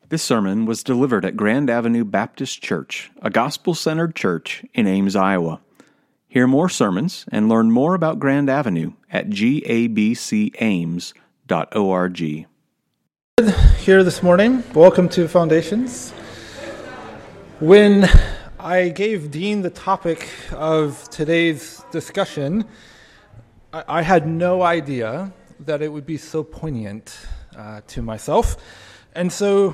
This sermon was delivered at Grand Avenue Baptist Church, a gospel-centered church in Ames, Iowa. Hear more sermons and learn more about Grand Avenue at gabcames.org. Here this morning, welcome to Foundations. When I gave Dean the topic of today's discussion, I had no idea that it would be so poignant to myself. And so,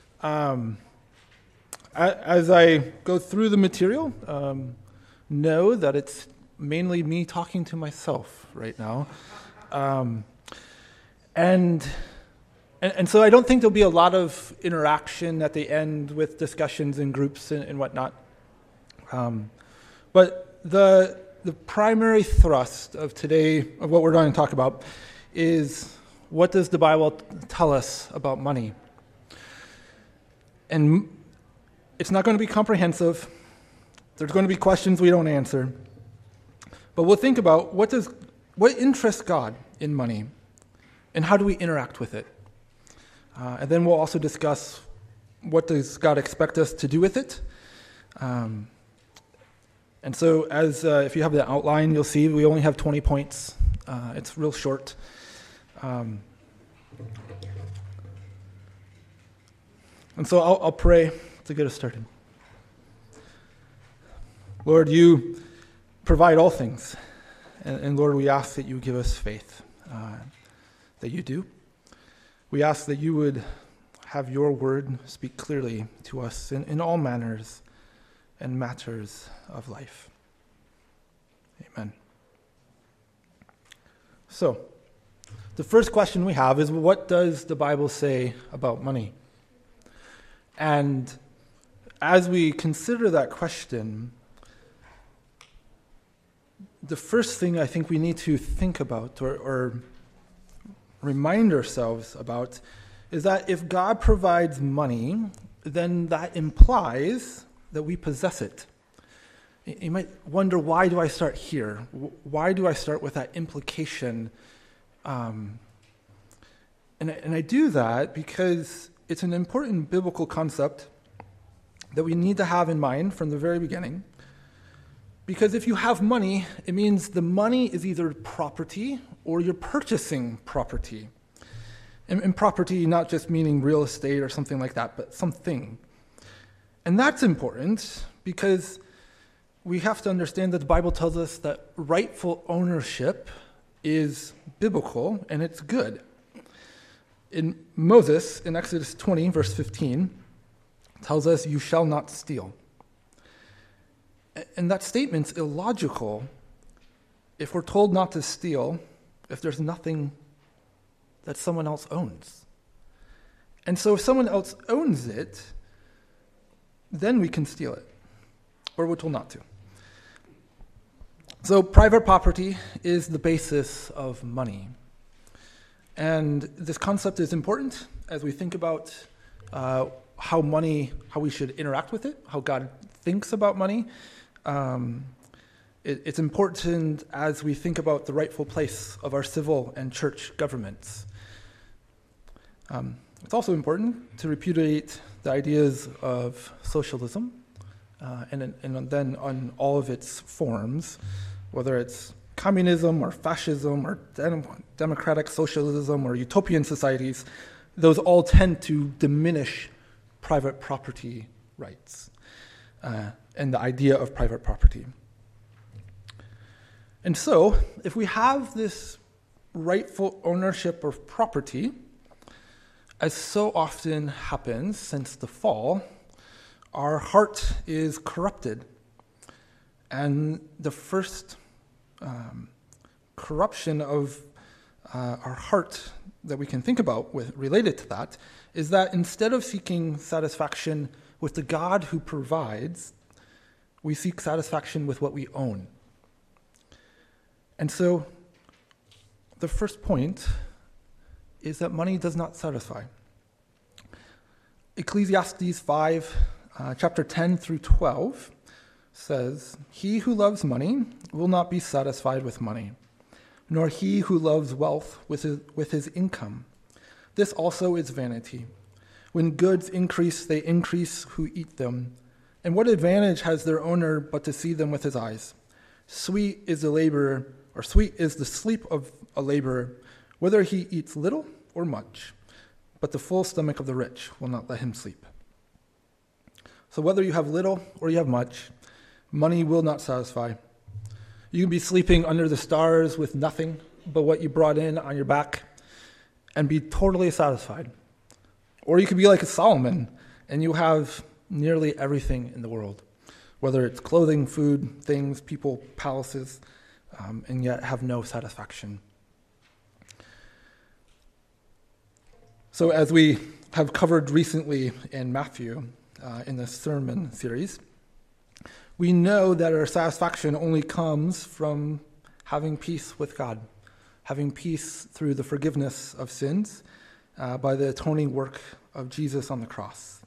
as I go through the material, know that it's mainly me talking to myself right now. And so I don't think there'll be a lot of interaction at the end with discussions in groups and whatnot. But the primary thrust of today, of what we're going to talk about, is what does the Bible tell us about money? And it's not going to be comprehensive. There's going to be questions we don't answer. But we'll think about what interests God in money, and how do we interact with it? And then we'll also discuss what does God expect us to do with it. And so if you have the outline, you'll see we only have 20 points. It's real short. And so I'll pray to get us started. Lord, you provide all things. And Lord, we ask that you give us faith, that you do. We ask that you would have your word speak clearly to us in all manners and matters of life. Amen. So, the first question we have is, what does the Bible say about money? And as we consider that question, the first thing I think we need to think about or remind ourselves about is that if God provides money, then that implies that we possess it. You might wonder, why do I start here? Why do I start with that implication? And I do that because it's an important biblical concept that we need to have in mind from the very beginning. Because if you have money, it means the money is either property or you're purchasing property. And property not just meaning real estate or something like that, but something. And that's important because we have to understand that the Bible tells us that rightful ownership is biblical and it's good. In Moses, in Exodus 20, verse 15, tells us, "You shall not steal." And that statement's illogical if we're told not to steal if there's nothing that someone else owns. And so if someone else owns it, then we can steal it, or we're told not to. So private property is the basis of money. And this concept is important as we think about how we should interact with it, how God thinks about money. It's important as we think about the rightful place of our civil and church governments. It's also important to repudiate the ideas of socialism and then on all of its forms, whether it's communism or fascism or democratic socialism or utopian societies. Those all tend to diminish private property rights and the idea of private property. And so, if we have this rightful ownership of property, as so often happens since the fall, our heart is corrupted. And the first corruption of our heart that we can think about related to that is that instead of seeking satisfaction with the God who provides, we seek satisfaction with what we own. And so the first point is that money does not satisfy. Ecclesiastes 5, chapter 10 through 12 says, "He who loves money will not be satisfied with money, nor he who loves wealth with his income. This also is vanity. When goods increase, they increase who eat them. And what advantage has their owner but to see them with his eyes? Sweet is the sleep of a laborer, whether he eats little or much. But the full stomach of the rich will not let him sleep. So whether you have little or you have much, money will not satisfy. You can be sleeping under the stars with nothing but what you brought in on your back and be totally satisfied. Or you could be like a Solomon and you have nearly everything in the world, whether it's clothing, food, things, people, palaces, and yet have no satisfaction. So as we have covered recently in Matthew, in this sermon series, we know that our satisfaction only comes from having peace with God, having peace through the forgiveness of sins by the atoning work of Jesus on the cross.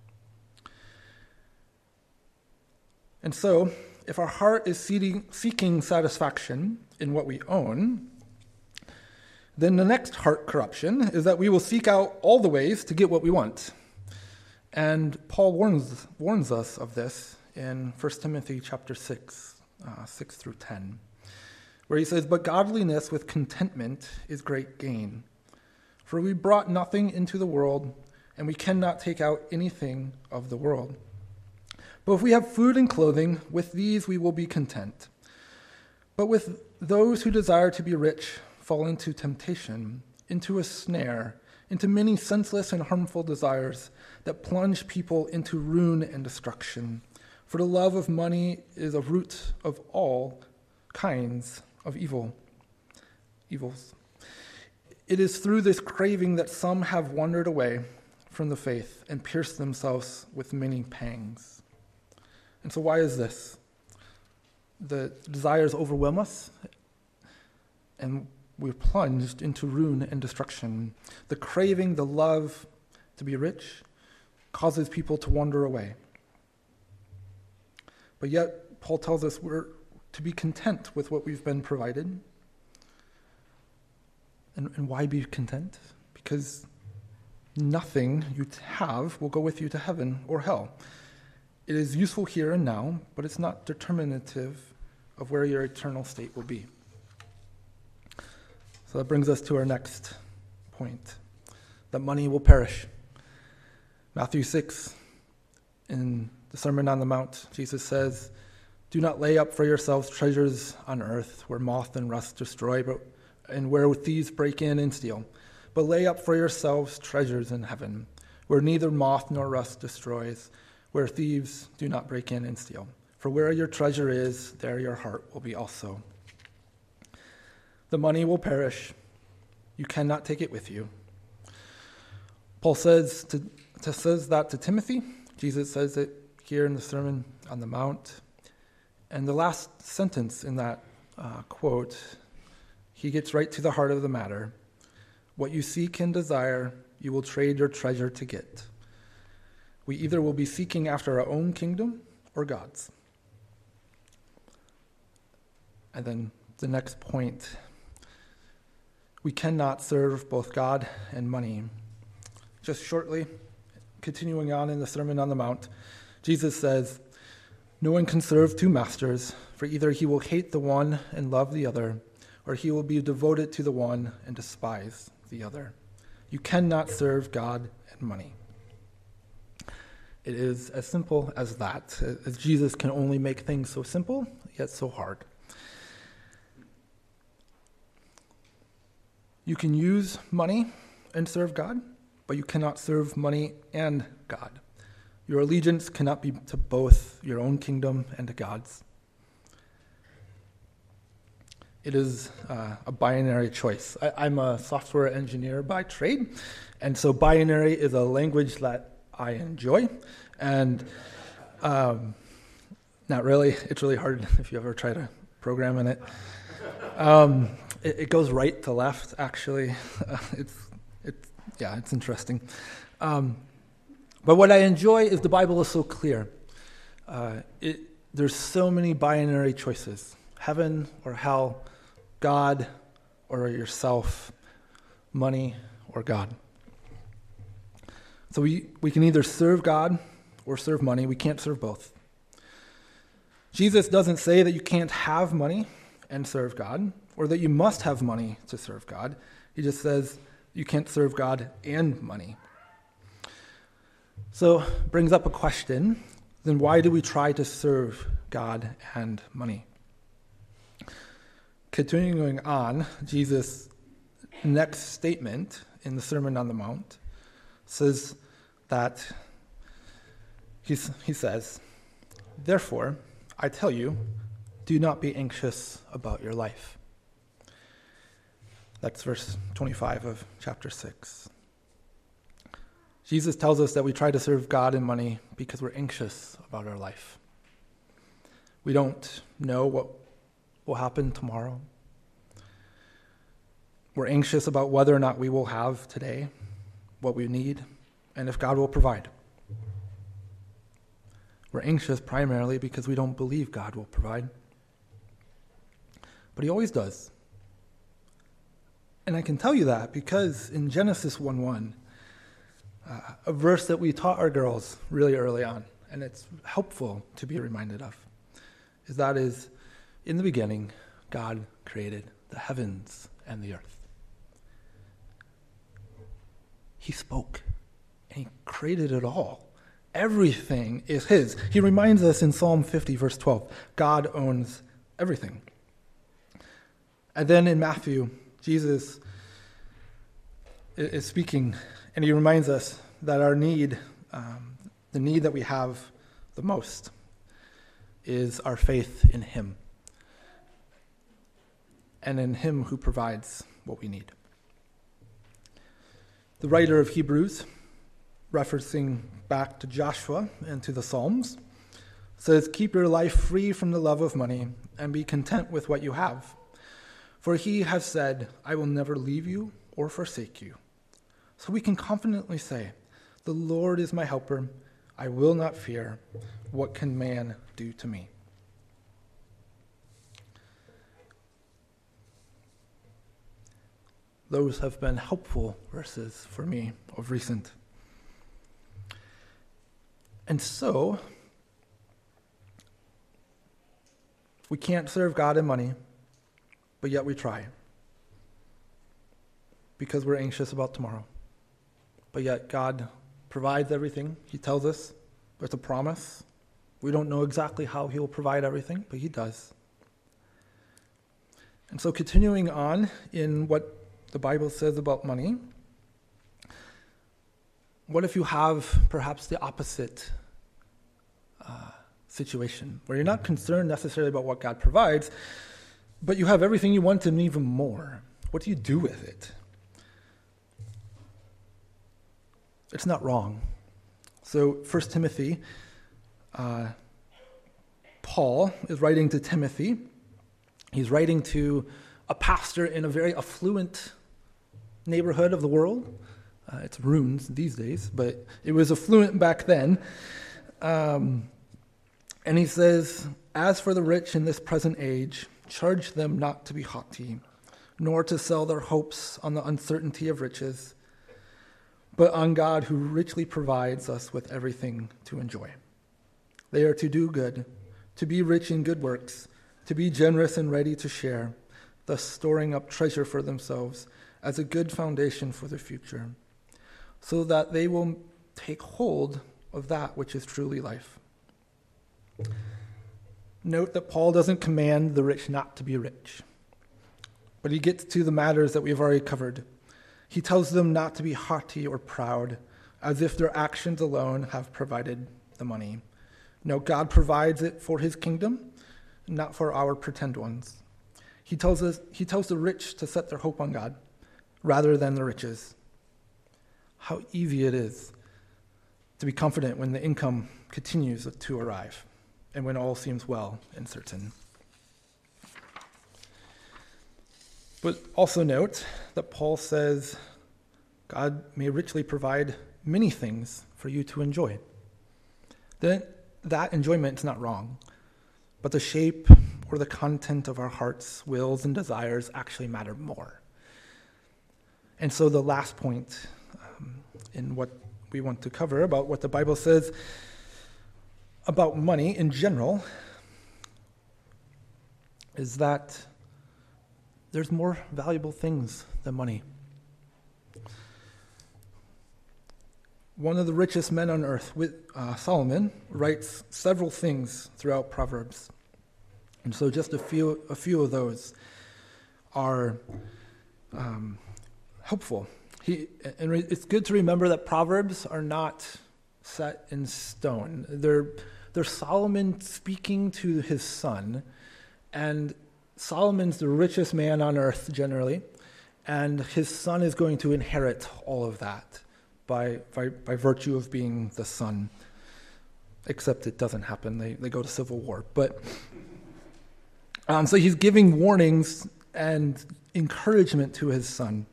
And so, if our heart is seeking satisfaction in what we own, then the next heart corruption is that we will seek out all the ways to get what we want. And Paul warns us of this in 1 Timothy chapter 6, 6 through 10, where he says, "But godliness with contentment is great gain. For we brought nothing into the world, and we cannot take out anything of the world. But if we have food and clothing, with these we will be content. But with those who desire to be rich fall into temptation, into a snare, into many senseless and harmful desires that plunge people into ruin and destruction. For the love of money is a root of all kinds of evils. It is through this craving that some have wandered away from the faith and pierced themselves with many pangs." And so why is this? The desires overwhelm us, and we're plunged into ruin and destruction. The craving, the love to be rich, causes people to wander away. But yet, Paul tells us we're to be content with what we've been provided. And why be content? Because nothing you have will go with you to heaven or hell. It is useful here and now, but it's not determinative of where your eternal state will be. So that brings us to our next point, that money will perish. Matthew 6, in the Sermon on the Mount, Jesus says, "Do not lay up for yourselves treasures on earth, where moth and rust destroy, and where thieves break in and steal. But lay up for yourselves treasures in heaven, where neither moth nor rust destroys, where thieves do not break in and steal. For where your treasure is, there your heart will be also." The money will perish. You cannot take it with you. Paul says that to Timothy. Jesus says it here in the Sermon on the Mount. And the last sentence in that quote, he gets right to the heart of the matter. What you seek and desire, you will trade your treasure to get. We either will be seeking after our own kingdom or God's. And then the next point, we cannot serve both God and money. Just shortly, continuing on in the Sermon on the Mount, Jesus says, "No one can serve two masters, for either he will hate the one and love the other, or he will be devoted to the one and despise the other. You cannot serve God and money." It is as simple as that, as Jesus can only make things so simple, yet so hard. You can use money and serve God, but you cannot serve money and God. Your allegiance cannot be to both your own kingdom and to God's. It is a binary choice. I'm a software engineer by trade, and so binary is a language that I enjoy, and not really. It's really hard if you ever try to program in it. It goes right to left, actually. It's interesting. But what I enjoy is the Bible is so clear. There's so many binary choices: heaven or hell, God or yourself, money or God. So we can either serve God or serve money. We can't serve both. Jesus doesn't say that you can't have money and serve God, or that you must have money to serve God. He just says you can't serve God and money. So brings up a question, then why do we try to serve God and money? Continuing on, Jesus' next statement in the Sermon on the Mount says that he says, "Therefore, I tell you, do not be anxious about your life." That's verse 25 of chapter 6. Jesus tells us that we try to serve God and money because we're anxious about our life. We don't know what will happen tomorrow. We're anxious about whether or not we will have today what we need, and if God will provide. We're anxious primarily because we don't believe God will provide. But he always does. And I can tell you that because in Genesis 1:1, a verse that we taught our girls really early on, and it's helpful to be reminded of, is in the beginning, God created the heavens and the earth. He spoke, and he created it all. Everything is his. He reminds us in Psalm 50, verse 12, God owns everything. And then in Matthew, Jesus is speaking, and he reminds us that our need, the need that we have the most, is our faith in him, and in him who provides what we need. The writer of Hebrews, referencing back to Joshua and to the Psalms, says, "Keep your life free from the love of money and be content with what you have. For he has said, I will never leave you or forsake you." So we can confidently say, "The Lord is my helper. I will not fear. What can man do to me?" Those have been helpful verses for me of recent. And so, we can't serve God and money, but yet we try. Because we're anxious about tomorrow. But yet God provides everything. He tells us it's a promise. We don't know exactly how he will provide everything, but he does. And so continuing on in what the Bible says about money, what if you have perhaps the opposite situation, where you're not concerned necessarily about what God provides, but you have everything you want and even more? What do you do with it? It's not wrong. So 1 Timothy, Paul is writing to Timothy. He's writing to a pastor in a very affluent neighborhood of the world. It's ruins these days, but it was affluent back then. And he says, "As for the rich in this present age, charge them not to be haughty, nor to sell their hopes on the uncertainty of riches, but on God who richly provides us with everything to enjoy. They are to do good, to be rich in good works, to be generous and ready to share, thus storing up treasure for themselves as a good foundation for the future, so that they will take hold of that which is truly life." Note that Paul doesn't command the rich not to be rich, but he gets to the matters that we've already covered. He tells them not to be haughty or proud, as if their actions alone have provided the money. No, God provides it for his kingdom, not for our pretend ones. He tells the rich to set their hope on God rather than the riches. How easy it is to be confident when the income continues to arrive and when all seems well and certain. But also note that Paul says God may richly provide many things for you to enjoy. That enjoyment is not wrong, but the shape or the content of our hearts, wills, and desires actually matter more. And so the last point in what we want to cover about what the Bible says about money in general is that there's more valuable things than money. One of the richest men on earth, Solomon, writes several things throughout Proverbs. And so just a few of those are helpful. And it's good to remember that Proverbs are not set in stone. They're Solomon speaking to his son, and Solomon's the richest man on earth generally, and his son is going to inherit all of that by virtue of being the son. Except it doesn't happen. They go to civil war. But so he's giving warnings and encouragement to his son.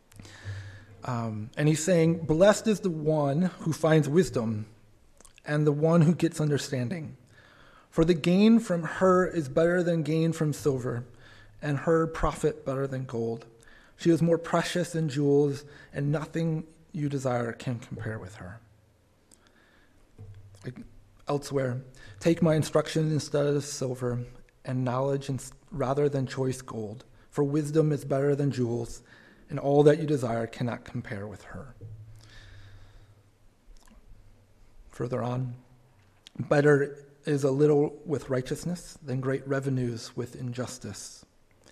And he's saying, "Blessed is the one who finds wisdom and the one who gets understanding. For the gain from her is better than gain from silver, and her profit better than gold. She is more precious than jewels, and nothing you desire can compare with her." Elsewhere, "Take my instruction instead of silver, and knowledge rather than choice gold. For wisdom is better than jewels, and all that you desire cannot compare with her." Further on, "Better is a little with righteousness than great revenues with injustice."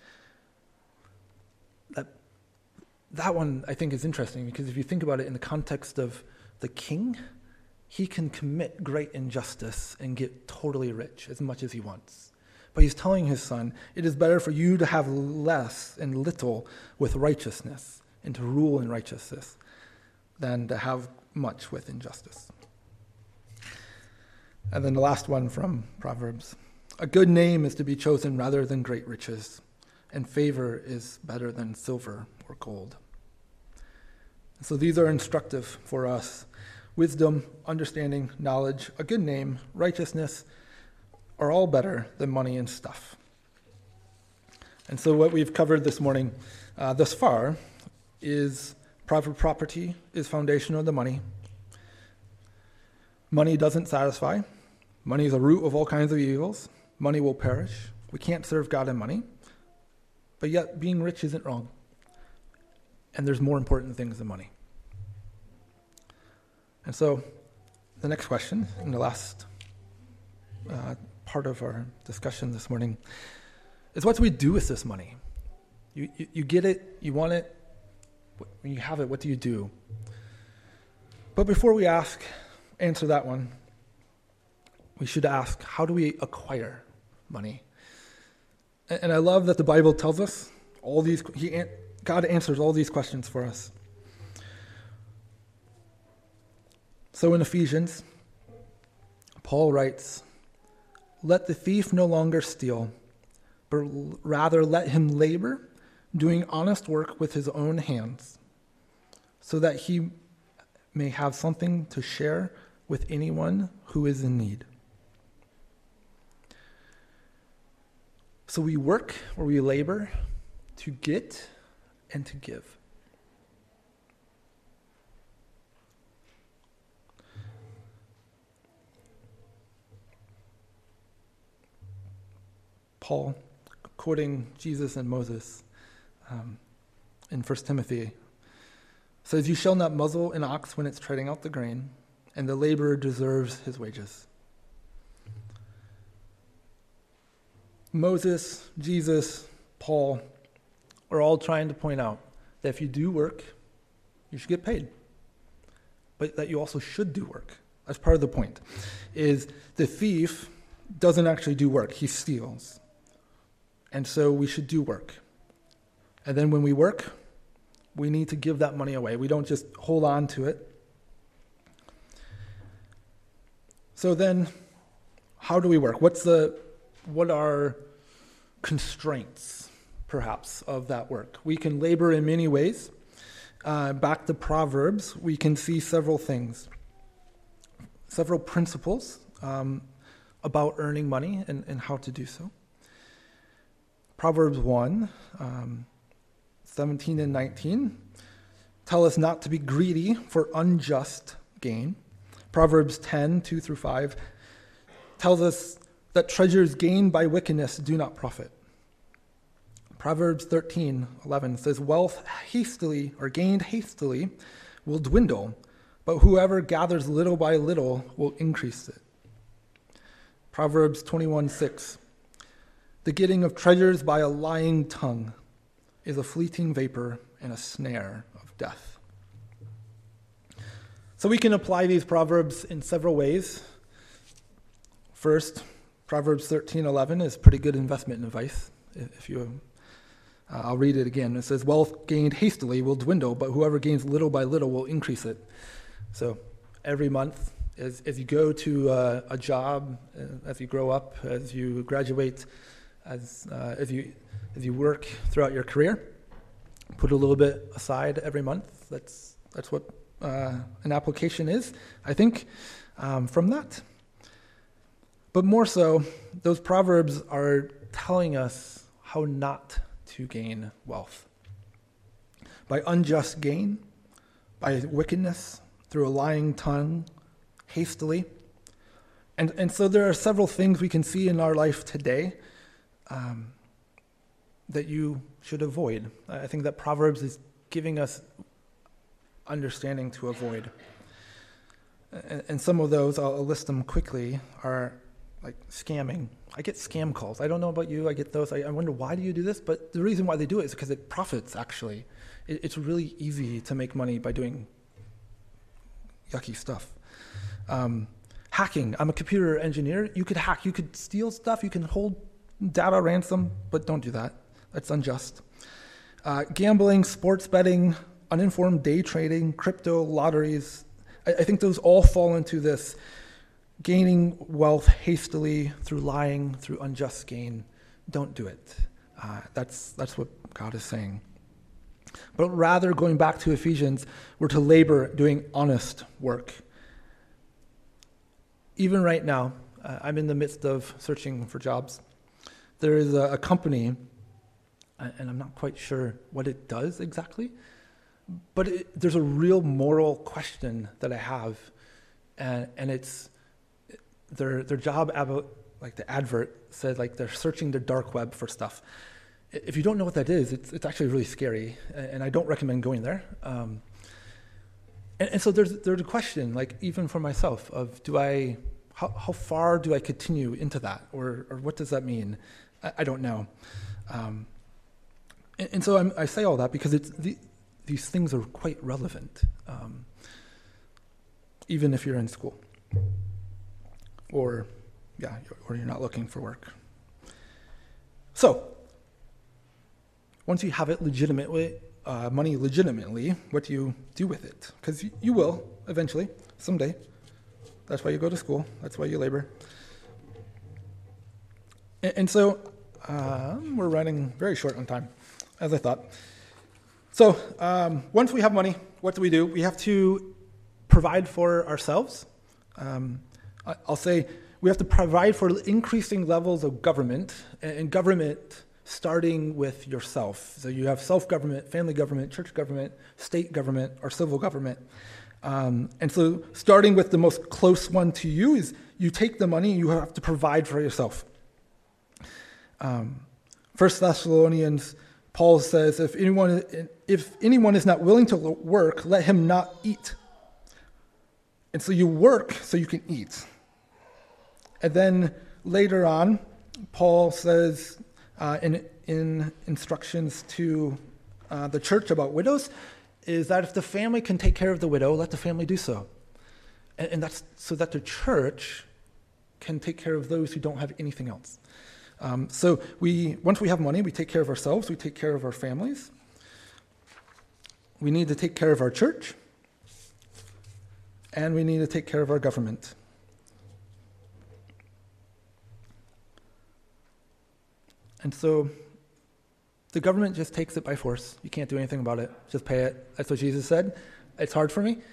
That one, I think, is interesting because if you think about it in the context of the king, he can commit great injustice and get totally rich as much as he wants. But he's telling his son, it is better for you to have less and little with righteousness and to rule in righteousness than to have much with injustice. And then the last one from Proverbs. "A good name is to be chosen rather than great riches, and favor is better than silver or gold." So these are instructive for us. Wisdom, understanding, knowledge, a good name, righteousness are all better than money and stuff. And so what we've covered this morning thus far is property is foundational to money. Money doesn't satisfy. Money is a root of all kinds of evils. Money will perish. We can't serve God in money. But yet being rich isn't wrong. And there's more important things than money. And so the next question, in the last part of our discussion this morning, is what do we do with this money? You get it, you want it, when you have it, what do you do? But before we answer that one, we should ask, how do we acquire money? And I love that the Bible tells us God answers all these questions for us. So in Ephesians, Paul writes, "Let the thief no longer steal, but rather let him labor, doing honest work with his own hands, so that he may have something to share with anyone who is in need." So we work or we labor to get and to give. Paul, quoting Jesus and Moses in 1 Timothy, says, "You shall not muzzle an ox when it's treading out the grain, and the laborer deserves his wages." Moses, Jesus, Paul are all trying to point out that if you do work, you should get paid. But that you also should do work. That's part of the point, is the thief doesn't actually do work, he steals. And so we should do work. And then when we work, we need to give that money away. We don't just hold on to it. So then, how do we work? What are constraints, perhaps, of that work? We can labor in many ways. Back to Proverbs, we can see several things, several principles about earning money and how to do so. Proverbs 1, 17 and 19 tell us not to be greedy for unjust gain. Proverbs 10:2-5 tells us that treasures gained by wickedness do not profit. Proverbs 13:11 says, wealth hastily or gained hastily will dwindle, but whoever gathers little by little will increase it. Proverbs 21:6, the getting of treasures by a lying tongue is a fleeting vapor and a snare of death. So we can apply these proverbs in several ways. First, Proverbs 13:11 is pretty good investment advice. I'll read it again. It says, wealth gained hastily will dwindle, but whoever gains little by little will increase it. So every month, as you go to a job, as you grow up, as you graduate, as you work throughout your career, put a little bit aside every month. That's what an application is, I think, from that. But more so, those proverbs are telling us how not to gain wealth. By unjust gain, by wickedness, through a lying tongue, hastily. And so there are several things we can see in our life today that you should avoid. I think that Proverbs is giving us understanding to avoid. And some of those, I'll list them quickly, are like scamming. I get scam calls. I don't know about you. I get those. I wonder, why do you do this? But the reason why they do it is because it profits, actually. It's really easy to make money by doing yucky stuff. Hacking. I'm a computer engineer. You could hack. You could steal stuff. You can hold data ransom, but don't do that. That's unjust. Gambling, sports betting, uninformed day trading, crypto, lotteries. I think those all fall into this gaining wealth hastily through lying, through unjust gain. Don't do it. That's what God is saying. But rather, going back to Ephesians, we're to labor doing honest work. Even right now, I'm in the midst of searching for jobs. There is a company, and I'm not quite sure what it does exactly, but there's a real moral question that I have, and it's their job like the advert said, like they're searching the dark web for stuff. If you don't know what that is, it's actually really scary, and I don't recommend going there. And so there's a question, like even for myself, of how far do I continue into that, or what does that mean? I don't know. And so I say all that because these things are quite relevant, even if you're in school, or you're not looking for work. So, once you have it money legitimately, what do you do with it? Because you will eventually, someday. That's why you go to school. That's why you labor. And so we're running very short on time, as I thought. So once we have money, what do? We have to provide for ourselves. I'll say we have to provide for increasing levels of government, and government starting with yourself. So you have self-government, family government, church government, state government, or civil government. And so starting with the most close one to you is you take the money and you have to provide for yourself. 1 Thessalonians, Paul says, if anyone is not willing to work, let him not eat. And so you work so you can eat. And then later on, Paul says in instructions to the church about widows, is that if the family can take care of the widow, let the family do so. And that's so that the church can take care of those who don't have anything else. So once we have money, we take care of ourselves, we take care of our families. We need to take care of our church, and we need to take care of our government. And so the government just takes it by force. You can't do anything about it. Just pay it. That's what Jesus said. It's hard for me.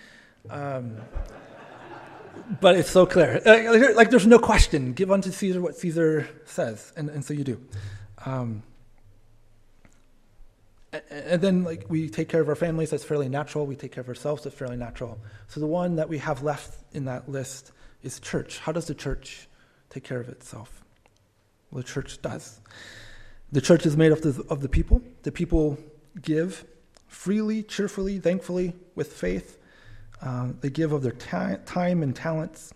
But it's so clear. Like there's no question. Give unto Caesar what Caesar says. And so you do. And then like we take care of our families, that's fairly natural. We take care of ourselves, that's fairly natural. So the one that we have left in that list is church. How does the church take care of itself? Well, the church does. The church is made up of the people. The people give freely, cheerfully, thankfully, with faith. They give of their time and talents.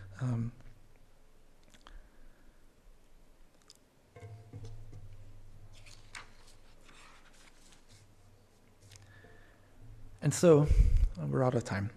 And so, we're out of time.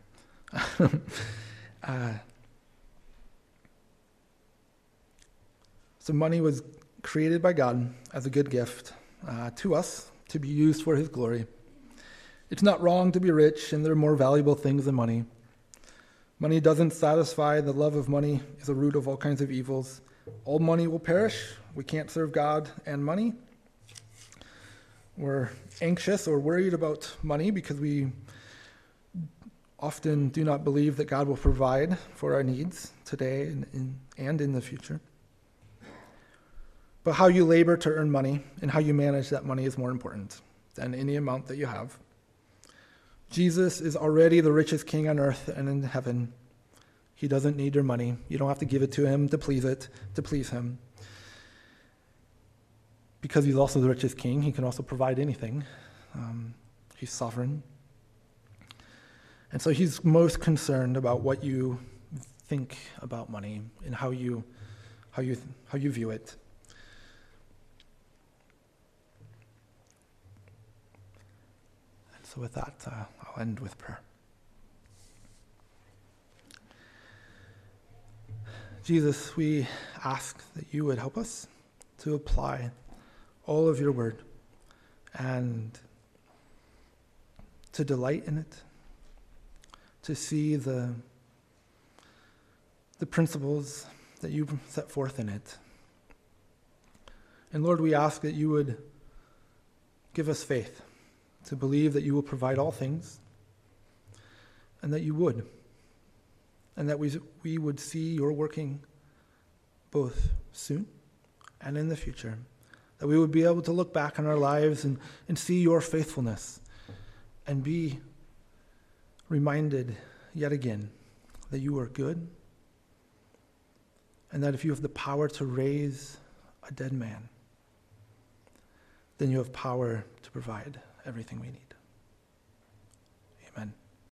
So money was created by God as a good gift to us to be used for his glory. It's not wrong to be rich, and there are more valuable things than money. Money doesn't satisfy. The love of money is the root of all kinds of evils. All money will perish. We can't serve God and money. We're anxious or worried about money because we often do not believe that God will provide for our needs today and in the future. But how you labor to earn money and how you manage that money is more important than any amount that you have. Jesus is already the richest king on earth and in heaven. He doesn't need your money. You don't have to give it to him to please him. Because he's also the richest king, he can also provide anything. He's sovereign. And so he's most concerned about what you think about money and how you view it. And so with that, I'll end with prayer. Jesus, we ask that you would help us to apply all of your word and to delight in it, to see the principles that you set forth in it. And Lord, we ask that you would give us faith to believe that you will provide all things, and that you would, and that we would see your working both soon and in the future, that we would be able to look back on our lives and see your faithfulness and be reminded yet again that you are good, and that if you have the power to raise a dead man, then you have power to provide everything we need. Amen.